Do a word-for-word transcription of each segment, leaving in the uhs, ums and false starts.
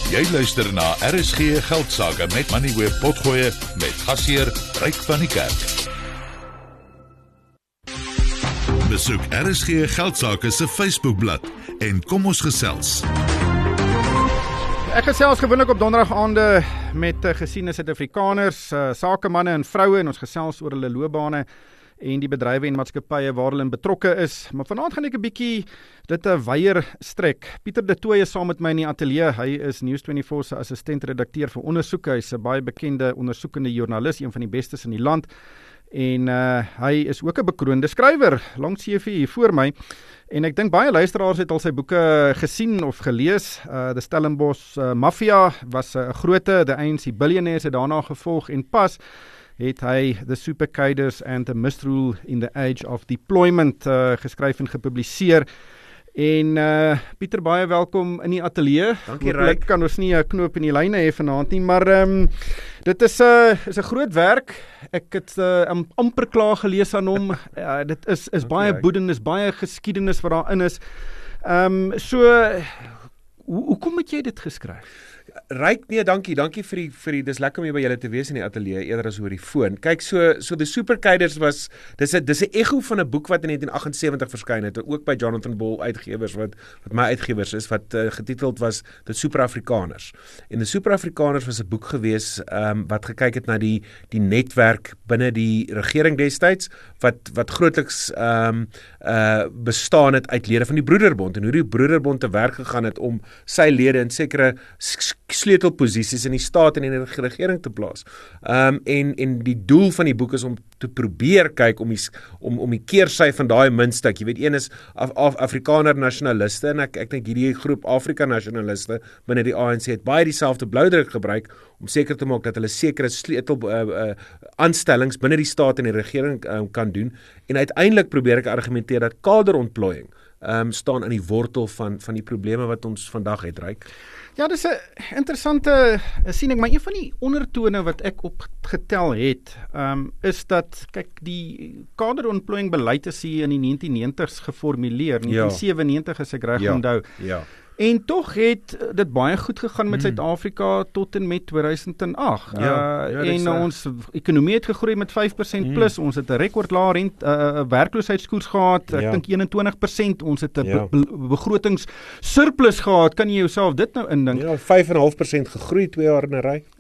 Jy luister na R S G Geldsaake met Moneyweb Potgoe met gasheer Ryk van die Kerk. Besoek R S G Geldsaake se Facebookblad en kom ons gesels. Ek gesels gewoonlik op donderdag aande met uh, gesiene Suid-Afrikaners, uh, sakemanne en vroue, en ons gesels oor hulle loopbane en die bedrywe en maatskappye waar hulle betrokke is. Maar vanaand gaan ek 'n bietjie dit 'n weier strek. Pieter De Tooy is saam met my in die ateljee. Hy is News vyf-en-twintig se assistent-redakteur vir ondersoek. Hy is 'n baie bekende ondersoekende joernalis, een van die bestes in die land. En uh, hy is ook 'n bekroonde skrywer, lang C V hier voor my. En ek dink baie luisteraars het al sy boeke gesien of gelees. Uh, The Stellenbosch uh, Mafia was 'n uh, groote, The A N C Billionaires het daarna gevolg, en pas het hy The Supercaders and the Misrule in the Age of Deployment uh, geskryf en gepubliseer. En uh, Pieter, baie welkom in die ateljee. Dankie, Ryk. Kan ons nie 'n knoop in die lyne hê vanaand nie, maar um, dit is 'n uh, is 'n groot werk. Ek het uh, amper klaar gelees aan hom. uh, dit is is baie boedend, is baie geskiedenis wat daarin is. Ehm um, so hoe hoekom het jy dit geskryf? Ryk, nee, dankie, dankie vir die, vir die, dis lekker om hier by julle te wees in die ateljee, eerder as oor die foon. Kyk, so, so The Supercaders was, dis 'n dis 'n echo van 'n boek wat in negentien agt en sewentig verskyn het, ook by Jonathan Ball uitgewers, wat, wat my uitgewers is, wat uh, getiteld was The Superafrikaners. En The Superafrikaners was 'n boek gewees, um, wat gekyk het na die, die netwerk binne die regering destyds, wat, wat grootliks um, uh, bestaan het uit lede van die Broederbond, en hoe die Broederbond te werk gegaan het om sy lede in sekere sleutelposisies in die staat en in die regering te plaas. Um, en, en die doel van die boek is om te probeer kyk om die, om, om die keersy van daai muntstuk. Jy weet, een is Af, Af, Afrikaner nasionaliste, en ek, ek dink hierdie groep Afrika nasionaliste binne die A N C het baie dieselfde bloudruk gebruik om seker te maak dat hulle sekere sleutel uh, uh, aanstellings binne die staat en die regering uh, kan doen. En uiteindelik probeer ek argumenteer dat kaderontplooiing um, staan aan die wortel van, van die probleme wat ons vandag het, Ryk. Ja, dis 'n interessante siening, maar een van die ondertone wat ek opgetel het, um, is dat, kyk, die kaderontplooiing beleid is hier in die negentien negentigs geformuleer, negentien sewennegentig as ek reg ja. onthou. Ja. En tog het dit baie goed gegaan met Suid-Afrika mm. tot en met tweeduisend agt. Ja, uh, ja, en uh, ons ekonomie het gegroei met vyf persent mm. plus. Ons het 'n rekordlae rent uh, werkloosheidskoers gehad. Ek ja. dink eenentwintig persent. Ons het 'n ja. be be begrotingssurplus gehad. Kan jy jouself dit nou indink? Ja, vyf komma vyf persent gegroei twee jaar in 'n ry.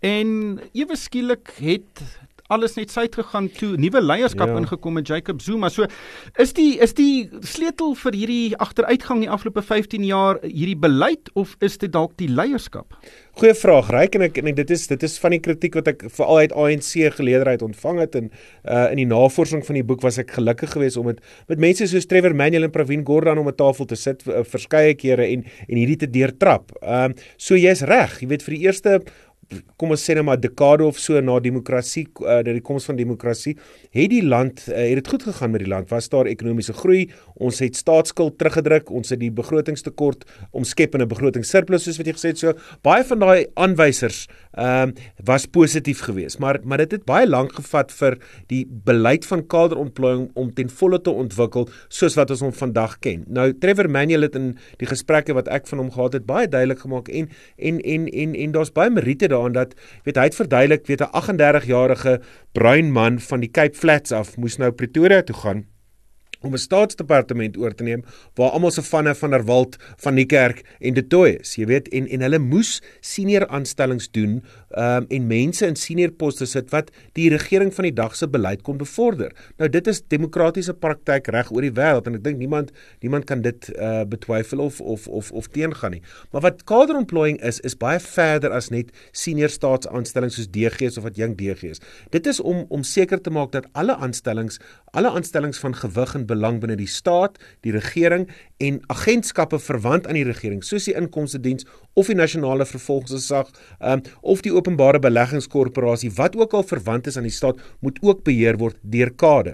En ewe skielik het alles net suid gegaan toe nuwe leierskap ja. ingekom met Jacob Zuma. So is die is die sleutel vir hierdie agteruitgang die afgelope vyftien jaar hierdie beleid, of is dit dalk die leierskap? Goeie vraag, Ryk, en ek en dit is dit is van die kritiek wat ek veral uit A N C geleederheid ontvang het, en uh, in die navorsing van die boek was ek gelukkig geweest om met met mense soos Trevor Manuel en Pravin Gordhan om 'n tafel te sit uh, verskeie kere en en hierdie te deurtrap. Ehm um, so jy's reg, jy weet, vir die eerste kom ons sê nou maar dekade of so na demokrasie, uh, na die koms van demokrasie, het die land, uh, het dit goed gegaan met die land, was daar ekonomiese groei, ons het staatsskuld teruggedruk, ons het die begrotingstekort omskep in 'n begrotingssurplus, soos wat jy gesê het, so baie van daai aanwysers um, was positief geweest, maar, maar dit het baie lank gevat vir die beleid van kaderontplooiing om ten volle te ontwikkel, soos wat ons hom vandag ken. Nou, Trevor Manuel het in die gesprekke wat ek van hom gehad het, baie duidelik gemaak, en, en, en, en, en daar's baie meriete daar, en dat, weet, hy het verduidelik, weet, 'n agt en dertig-jarige bruin man van die Cape Flats af, moes nou Pretoria toe gaan, om 'n staatsdepartement oor te neem, waar almal se vanne van der Walt, van Niekerk en De Tooy is, jy weet, en, en hulle moes senior aanstellings doen, um, en mense in senior poste sit, wat die regering van die dag se beleid kon bevorder. Nou, dit is demokratiese praktyk reg oor die wêreld, en ek dink niemand, niemand kan dit uh, betwyfel of, of, of, of teengaan nie. Maar wat kaderontplooiing is, is baie verder as net senior staatsaanstellings soos D G's of wat jong D G's. Dit is om, om seker te maak dat alle aanstellings, alle aanstellings van gewig en belang binne die staat, die regering en agentskappe verwant aan die regering, soos die inkomstediens of die nasionale vervolgingsgesag, um, of die openbare beleggingskorporasie, wat ook al verwant is aan die staat, moet ook beheer word deur kaders.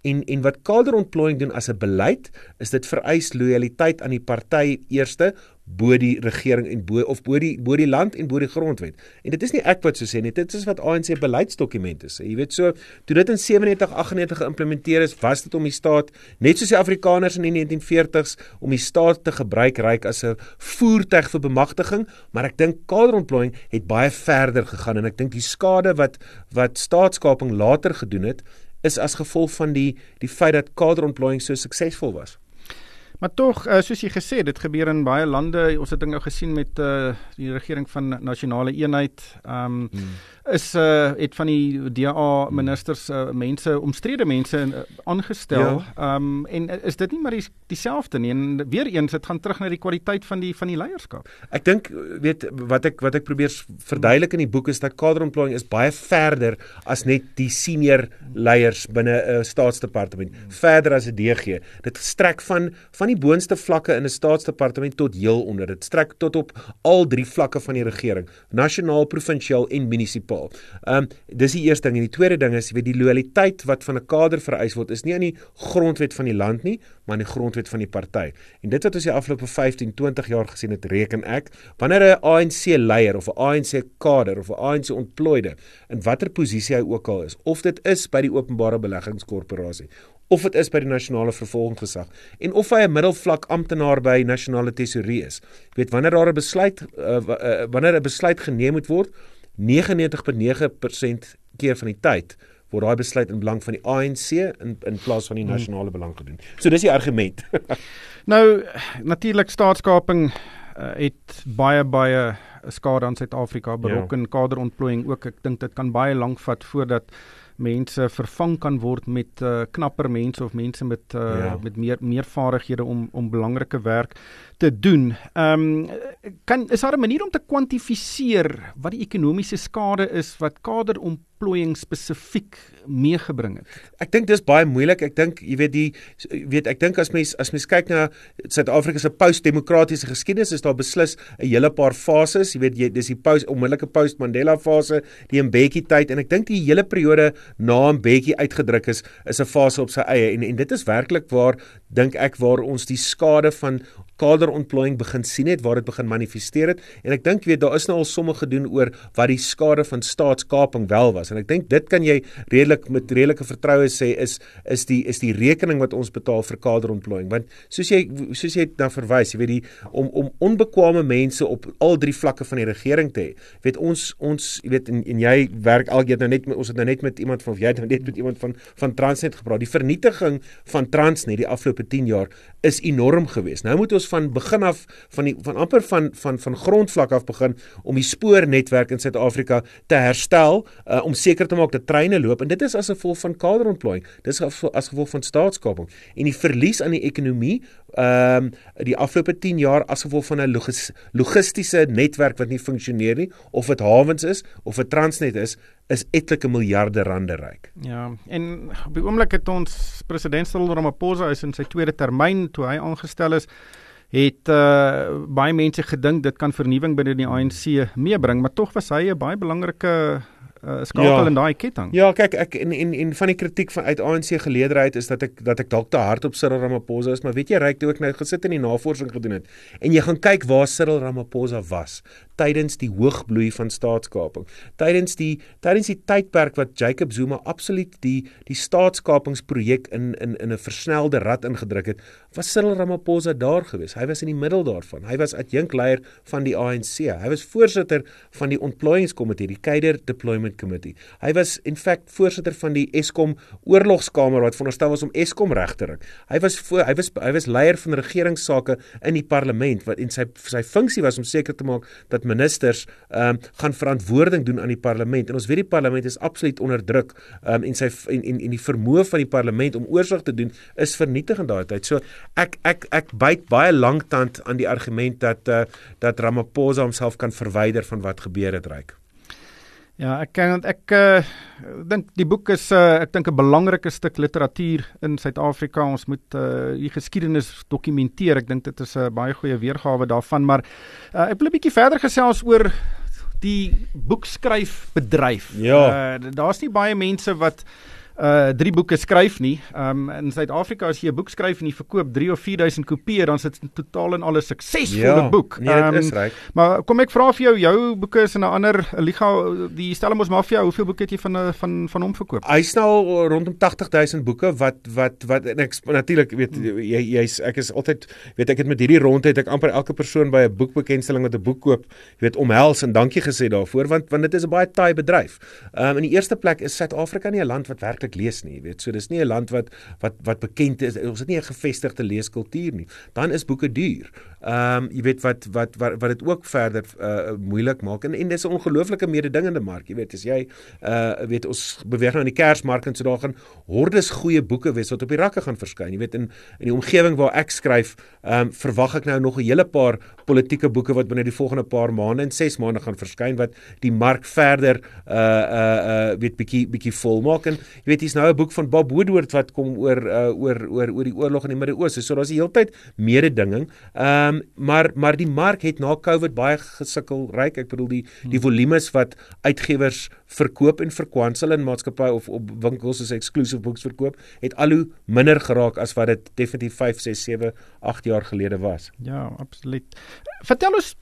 En en wat kaderontplooiing doen as 'n beleid, is dit vereis loyaliteit aan die party eerste, bo die regering en bo of bo die bo die land en bo die grondwet. En dit is nie ek wat so sê nie, dit is wat A N C beleidsdokument is. Jy weet so, toe dit in sewennegentig aggennegentig geïmplementeer is, was dit om die staat, net soos die Afrikaners in die negentien veertigs, om die staat te gebruik ryk as 'n voertuig vir bemagtiging, maar ek dink kaderontplooiing het baie verder gegaan en ek dink die skade wat wat staatskaping later gedoen het, is as gevolg van die die feit dat kaderontplooiing so suksesvol was. Maar tog, uh, soos jy gesê, dit gebeur in baie lande. Ons het dit nou gesien met uh, die regering van Nasionale Eenheid. Um, hmm. Is uh, het van die D A ministers uh, mense, omstrede mense uh, aangestel. Ja. Um, en is dit nie maar die, dieselfde nie? En weer eens, dit gaan terug na die kwaliteit van die van die leierskap. Ek dink, weet wat ek wat ek probeer verduidelik in die boek is dat kaderontplooiing is baie verder as net die senior leiers binne 'n uh, staatsdepartement. Hmm. Verder as 'n D G. Dit strek van van die boonste vlakke in 'n staatsdepartement tot heel onder. Dit strek tot op al drie vlakke van die regering, nasionaal, provinsiaal en munisipaal. Um, dis die eerste ding. En die tweede ding is, jy weet, die loyaliteit wat van 'n kader vereis word, is nie aan die grondwet van die land nie, maar aan die grondwet van die party. En dit wat ons die afgelope vyftien, twintig jaar gesien het, reken ek, wanneer 'n A N C leier of 'n A N C kader of 'n A N C ontplooide, in watter posisie hy ook al is, of dit is by die openbare beleggingskorporasie, of dit is by die nasionale vervolgingsgesag, en of hy 'n middelvlak amptenaar by nasionale tesourie is. Jy weet, wanneer daar 'n besluit, uh, uh, wanneer 'n besluit geneem moet word, negenennegentig komma nege persent keer van die tyd word daai besluit in belang van die A N C in, in plaas van die nasionale belang gedoen. So dis die argument. Nou, natuurlik staatskaping uh, het baie baie skade aan Suid-Afrika berokken, ja. Kaderontplooiing ook. Ek dink dit kan baie lank vat voordat mense vervang kan word met uh, knapper mense of mense met uh, ja. met meer meer vaardighede om om belangrike werk te doen. Ehm um, kan is daar 'n manier om te kwantifiseer wat die ekonomiese skade is wat kaderontplooiing spesifiek meegebring het? Ek dink dis baie moeilik. Ek dink jy weet die jy weet ek dink as mens as mens kyk na Suid-Afrika se post-demokratiese geskiedenis, is daar beslis 'n hele paar fases. Jy weet jy dis die post onmiddellike post-Mandela fase, die Mbeki tyd, en ek dink die hele periode na Mbeki uitgedruk is, is 'n fase op sy eie, en en dit is werklik waar, dink ek, waar ons die skade van kaderontplooiing begin sien het, waar dit begin manifesteer het, en ek dink, weet, daar is nou al somme gedoen oor wat die skade van staatskaping wel was, en ek dink dit kan jy redelik met redelike vertroue sê, is is die is die rekening wat ons betaal vir kaderontplooiing, want soos jy soos jy dan verwys, jy weet die om om onbekwame mense op al drie vlakke van die regering te hê, weet ons ons jy weet en, en jy werk algeet nou net met, ons het nou net met iemand van jy het nou net met iemand van van Transnet gepraat. Die vernietiging van Transnet die afgelope tien jaar is enorm geweest. Nou moet ons van begin af van die van amper van van van grondvlak af begin om die spoornetwerk in Suid-Afrika te herstel, uh, om seker te maak dat treine loop, en dit is as gevolg van kaderontplooiing. Dit is as gevolg van staatskaping en die verlies aan die ekonomie ehm um, die afgelope tien jaar as gevolg van 'n logis, logistiese netwerk wat nie funksioneer nie, of dit hawens is of dit Transnet is, is etlike miljarde rande ryk. Ja, en op die oomblik het ons president Cyril Ramaphosa is in sy tweede termyn toe hy aangestel is, het uh, baie mense gedink dit kan vernuwing binne die A N C meebring, maar tog was hy 'n baie belangrike Uh, skakel ja. in daai ketting. Ja, kyk, ek en, en, en van die kritiek van uit A N C geleederheid is dat ek dat ek dalk te hard op Cyril Ramaphosa is, maar weet jy, ryk toe ek nou gesit in die navorsing gedoen het, en jy gaan kyk waar Cyril Ramaphosa was tydens die hoogbloei van staatskaping, tydens die tydens die tydperk wat Jacob Zuma absoluut die die staatskapingsprojek in in in 'n versnelde rad ingedruk het, was Cyril Ramaphosa daar gewees. Hy was in die middel daarvan. Hy was adjunkleier van die A N C. Hy was voorsitter van die ontplooiingskomitee, die Kader Deployment Committee. Hy was in feite voorsitter van die Eskom oorlogskamer wat veronderstel was om Eskom reg te ruk. Hy was voor, hy was hy was leier van regeringssake in die parlement, wat en sy sy funksie was om seker te maak dat ministers um, gaan verantwoording doen aan die parlement. En ons weet die parlement is absoluut onder druk, um, en sy en, en, en die vermoë van die parlement om oorsig te doen is vernietig in daai tyd. So ek ek ek byt baie lanktand aan die argument dat uh, dat Ramaphosa homself kan verwyder van wat gebeur het, ryk. Ja, ek ken ek uh, dink die boek is uh, ek dink 'n belangrike stuk literatuur in Suid-Afrika. Ons moet uh, die geskiedenis dokumenteer. Ek dink dit is 'n uh, baie goeie weergawe daarvan, maar uh, ek wil 'n bietjie verder gesels oor die boekskryfbedryf. Ja. Uh, daar's nie baie mense wat uh drie boeke skryf nie. Um in Suid-Afrika as jy 'n boek skryf en jy verkoop drie of vier duisend kopieë, dan is dit totaal en al 'n suksesvolle ja, boek. Nee, dit um, is reg. Maar kom ek vra vir jou, jou boeke is in 'n ander liga, die Stellenbosch Mafia, hoeveel boeke het jy van van van hom verkoop? Hy stel rondom tagtig duisend boeke wat wat wat en ek natuurlik weet jy jy's ek is altyd weet ek het met hierdie ronde het ek amper elke persoon by 'n boekbekendstelling wat 'n boek koop, jy weet omhels en dankie gesê daarvoor want want dit is 'n baie taai bedryf. Um, in die eerste plek is Suid-Afrika nie 'n land wat werklik lees nie, weet. So dis nie 'n land wat wat wat bekend is. Ons het nie 'n gevestigde leeskultuur nie. Dan is boeke duur. Ehm um, jy weet wat wat wat wat dit ook verder uh, moeilik maak en en dis 'n ongelooflike mededingende mark, jy weet, as jy uh weet ons beweeg nou aan die Kersmark en so daar gaan hordes goeie boeke wees wat op die rakke gaan verskyn. Jy weet in in die omgewing waar ek skryf, ehm um, verwag ek nou nog 'n hele paar politieke boeke wat binne die volgende paar maande en ses maande gaan verskyn wat die mark verder uh uh uh weet bietjie bietjie vol maak en jy weet hier's nou 'n boek van Bob Woodward wat kom oor uh, oor oor oor die oorlog in die Midde-Ooste. So daar's die hele tyd mededinging. Ehm um, maar maar die mark het na COVID baie gesukkel ryk. Ek bedoel die die volumes wat uitgewers verkoop en verkwansel in maatskappye of op winkels soos exclusive books verkoop, het al hoe minder geraak as wat dit definitief vyf, ses, sewe, agt jaar gelede was. Ja, absoluut. Vertel ons,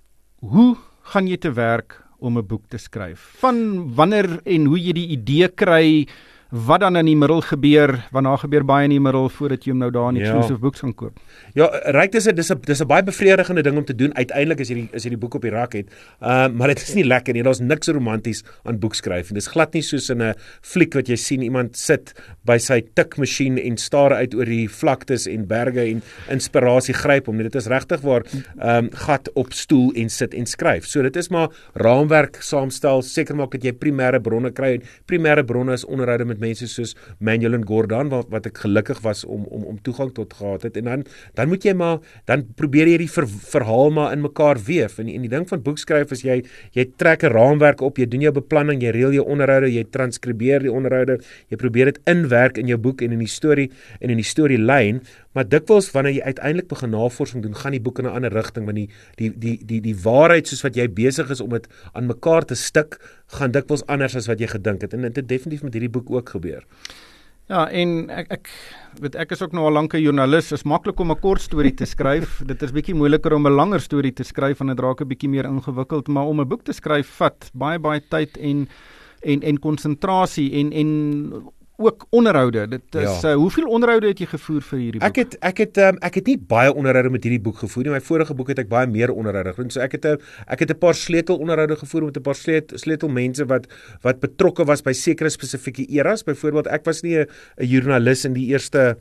hoe gaan jy te werk om 'n boek te skryf? Van wanneer en hoe jy die idee kry, wat dan in die middel gebeur, waarna gebeur baie in die middel voordat jy hom nou daar in exclusive ja. books gaan koop? Ja, ryk dis 'n dis 'n dis 'n baie bevredigende ding om te doen uiteindelik as jy die as jy die boek op die rak het. Ehm uh, maar dit is nie lekker nie. Daar's niks romanties aan boekskryf en dis glad nie soos in 'n fliek wat jy sien iemand sit by sy tikmasjien en staar uit oor die vlaktes en berge en inspirasie gryp hom. Dit is regtig waar ehm um, gat op stoel en sit en skryf. So dit is maar raamwerk saamstel, seker maak dat jy primêre bronne kry. Primêre bronne is onderhoude met mense soos Manuel en Gordon wat, wat ek gelukkig was om om om toegang tot gehad het en dan dan moet jy maar dan probeer jy die ver, verhaal maar in mekaar weef en, en die ding van boekskryf is jy jy trek 'n raamwerk op, jy doen jou beplanning, jy reël jou onderhoude, jy transkribeer die onderhoude, jy probeer dit inwerk in jou boek en in die storie en in die storielyn, maar dikwels wanneer jy uiteindelik begin navorsing doen, gaan die boek in 'n ander rigting want die die die die die waarheid soos wat jy besig is om dit aan mekaar te stik, gaan dikwels anders as wat jy gedink het en dit het definitief met hierdie boek ook gebeur. Ja, en ek ek weet ek is ook nou al lank 'n joernalis. Is maklik om 'n kort storie te skryf. Dit is bietjie moeiliker om 'n langer storie te skryf en dit raak 'n bietjie meer ingewikkeld, maar om 'n boek te skryf vat baie baie tyd en en en konsentrasie en en ook onderhoude. Dit is ja. uh, hoeveel onderhoude het jy gevoer vir hierdie boek? Ek het ek het um, ek het nie baie onderhoude met hierdie boek gevoer nie. My vorige boek het ek baie meer onderhoude gedoen. So ek het 'n ek het 'n paar sleutelonderhoude gevoer met 'n paar sleutel, sleutelmense wat wat betrokke was by sekere spesifieke eras. Byvoorbeeld ek was nie 'n joernalis in die eerste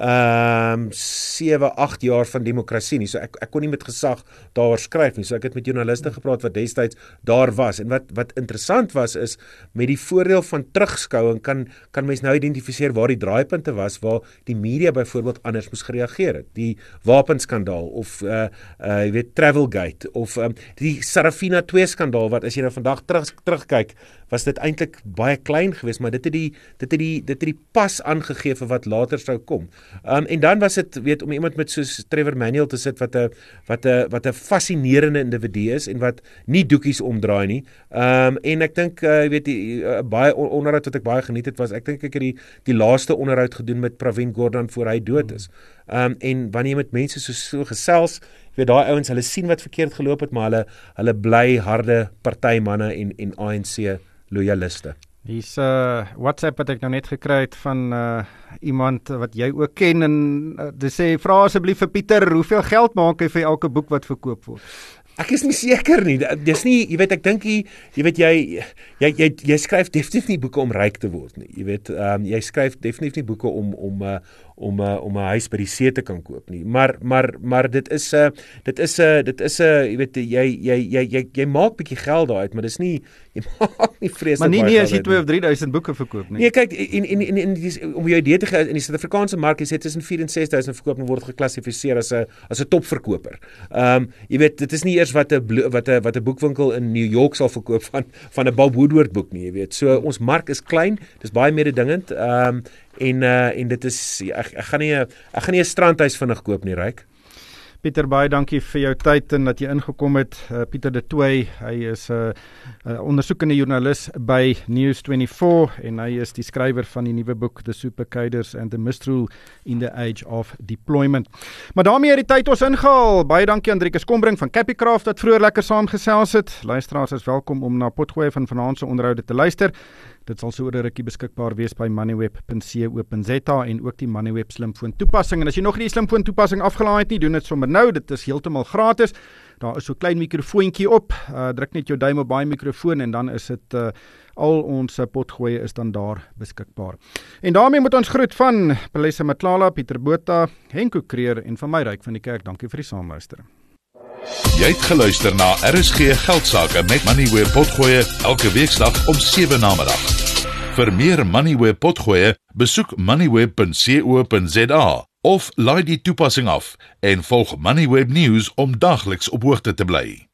ehm um, sewe, agt jaar van demokrasie nie. So ek ek kon nie met gesag daar skryf nie. So ek het met joernaliste gepraat wat destyds daar was. En wat wat interessant was is met die voordeel van terugskouing kan kan mens nou identifiseer waar die draaipunte was waar die media byvoorbeeld anders moes gereageer het. Die wapenskandaal of uh uh jy weet Travelgate of um, die Sarafina twee skandaal wat as jy nou vandag terug terugkyk, was dit eintlik baie klein geweest, maar dit het die dit het die dit het die pas aangegee vir wat later sou kom. Um en dan was dit weet om iemand met soos Trevor Manuel te sit wat 'n wat 'n wat 'n fascinerende individu is en wat nie doekies omdraai nie. Um en ek dink uh, jy weet die uh, baie onderhoud wat ek baie geniet het was ek dink ek het die die laaste onderhoud gedoen met Pravin Gordhan voor hy dood is. Um en wanneer jy met mense so so gesels, jy weet daai ouens, hulle sien wat verkeerd geloop het, maar hulle hulle bly harde partymanne en en A N C loyaliste. Hier's 'n uh, WhatsApp wat ek nou net gekry het van uh, iemand wat jy ook ken en uh, dit sê vra asseblief vir Pieter, hoeveel geld maak hy vir elke boek wat verkoop word? Ek is nie seker nie. Dis nie, jy weet ek dink jy, jy weet jy jy jy, jy skryf definitief nie boeke om ryk te word nie. Jy weet, ehm um, jy skryf definitief nie boeke om om uh, om uh, om 'n huis by die see te kan koop nie. Maar maar maar dit is 'n uh, dit is 'n uh, dit is 'n uh, jy weet jy jy jy jy jy maak bietjie geld daaruit, maar dis nie jy maak nie vreeslik baie. Maar nie nie as jy twee of drie duisend boeke verkoop nie. Nee, kyk en en en, en die, om jou idee te gee in die Suid-Afrikaanse mark is dit tussen vier en ses duisend verkoop en word geklassifiseer as 'n as 'n topverkoper. Ehm um, jy weet dit is nie eers wat 'n wat 'n wat 'n boekwinkel in New York sal verkoop van van 'n Bob Woodward boek nie, jy weet. So ons mark is klein, dis baie mededingend. Ehm um, en uh, en dit is ek, ek gaan nie ek gaan nie 'n strandhuis vinnig koop nie, ryk. Pieter, baie dankie vir jou tyd en dat jy ingekom het. Uh, Pieter de Tooy, hy is 'n uh, uh, ondersoekende joernalis by News vyf-en-veertig en hy is die skrywer van die nuwe boek The Supercaders and the Misrule in the Age of Deployment. Maar daarmee het die tyd ons ingehaal. Baie dankie aan Driekus Kombring van Capicraft wat vroeër lekker saamgesels het. Luisteraars is welkom om na potgoeie van vanaand se onderhoude te luister. Dit sal so oor 'n rukkie beskikbaar wees by moneyweb punt co punt za en ook die Moneyweb slimfoon toepassing. En as jy nog nie die slimfoon toepassing afgelaai het nie, doen dit sommer nou. Dit is heeltemal gratis. Daar is so 'n klein mikrofoontjie op. Uh, druk net jou duim op daai mikrofoon en dan is dit uh, al ons potgoeie is dan daar beskikbaar. En daarmee moet ons groet van Pelesa Matlala, Pieter Botha, Henko Kreer en van my Ryk van die Kerk. Dankie vir die saamluister. Jy het geluister na R S G Geldsaake met Moneyweb Potgoeie elke weeksdag om sewe namiddag. Vir meer Moneyweb Potgoeie, besoek moneyweb punt co punt za of laai die toepassing af en volg Moneyweb News om dagliks op hoogte te bly.